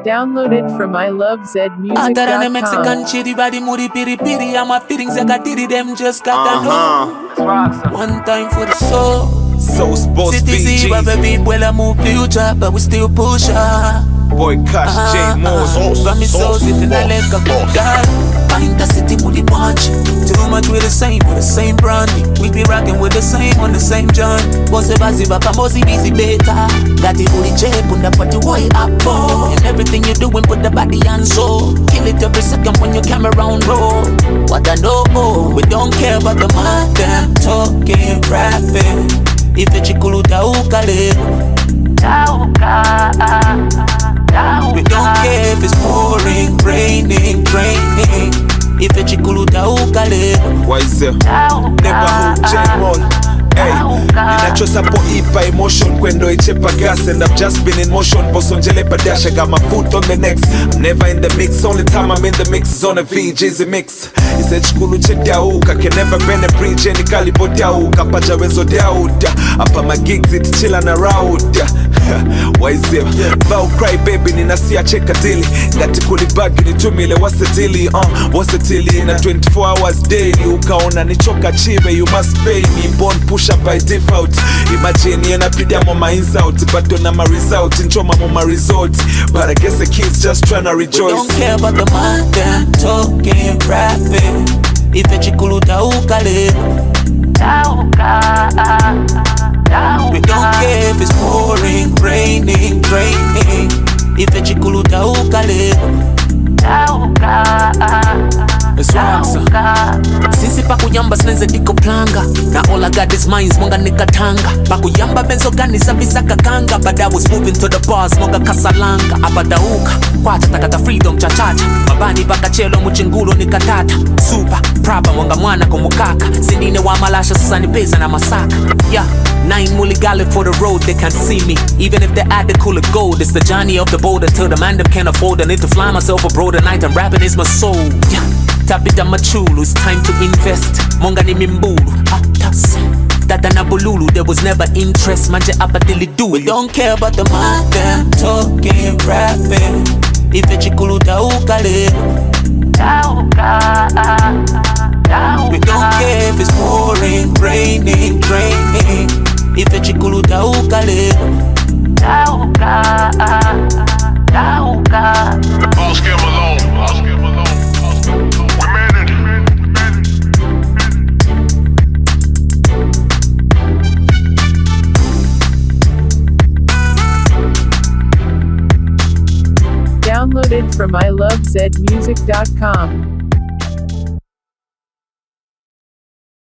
Downloaded from Hotter than a Mexican ilovezmusic.com. chitty body moody piri piri. And my feelings I got diddy them just gotta know. One time for the soul. So supposed to be City where baby well I move future, but we still push her. Boy Cash J Moore. Got me so sitting I like a good girl. Find the city moody punch. Too much with the same brandy. We be rocking with the same on the same joint. Bossy bazi baka mosi busy beta. Got the booty jet, put the party way up. And everything you doing, put the body on so. Kill it every second when your camera on roll. What I know, we don't care about the man, them talking, rapping. If it's chikuluta ukale. We don't care if it's pouring, raining, draining. If it's chikuluta ukale. Why is it? Neighborhood J Moore. Hey, ninachosa po ipa emotion kwendo ichepa gas. And I've just been in motion Bosonjele padash, I got my foot on the next. I'm never in the mix, only time I'm in the mix is on a VJ's mix. Ise chikulu chediauka, can never bene preach any kalibo diauka. Paja wezo diauda, apa my gigs it chilla na rauda. Why is it? Vow cry baby ninasia cheka daily. Ngati kulibagi nitumile what's the daily? What's the daily? Na 24 hours daily. Ukaona nichoka chive, you must pay me. Born push up by default. Imagine yena pidia mama insult, but don't my result. Inchoma mama result. But I guess the kids just tryna rejoice. We don't care about the man, them talking, rapping. If it's chikuluta ukale. We don't care if it's pouring, raining, draining. If it's chikuluta ukale. It's Roxa. Sisi pakuyamba sinenze diko planga. Na all I got is minds, monga nikatanga. Pakuyamba benzo gani savisa kakanga. But I was moving to the bars, monga kasalanga. Apadauka, kwacha takata freedom chachacha. Mabani baka chelo muchingulo nikatata. Super, praba monga mwana kumukaka. Sinine wa malasha susani pesa na masaka. Yeah, 9 muligale for the road, they can't see me. Even if they add the cooler gold, it's the journey of the boat until the man them can't afford. I need to fly myself abroad tonight and rapping is my soul. Yeah. Tabita machulu, it's time to invest. Monga ni mimbulu, atas. Tata na bululu, there was never interest. Manje apadili do. We don't care about the man, them talking, rapping. If it's chikuluta ukale. We don't care if it's pouring, raining, draining. If it's chikuluta ukale. Boss give alone. We made it. Downloaded from ilovezmusic.com.